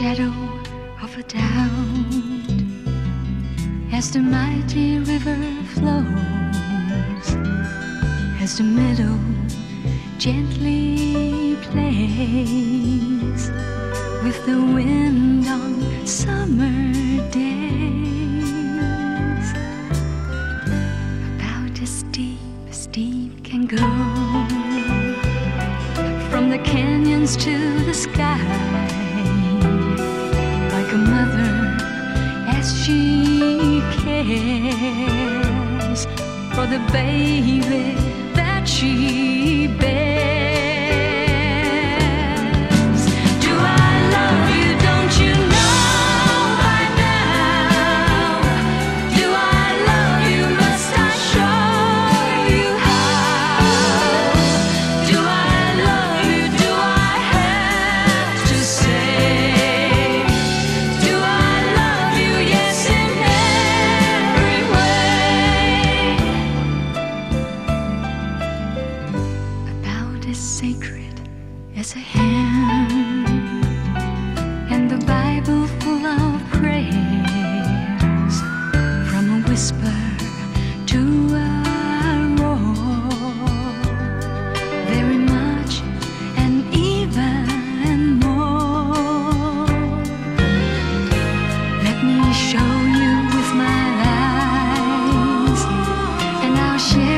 shadow of a doubt as the mighty river flows, as the meadow gently plays with the wind on summer days. About as deep can go, from the canyons to the sky, like a mother as she cares for the baby that she bears. Do I love you? Don't you know by now? Do I love you? Must I show you how? Do I love you? Do I have to say? Do I love you? Yes, in every way. About as sacred as a hymn, and the Bible full of prayers, from a whisper to a roar, very much and even more. Let me show you with my eyes, and I'll share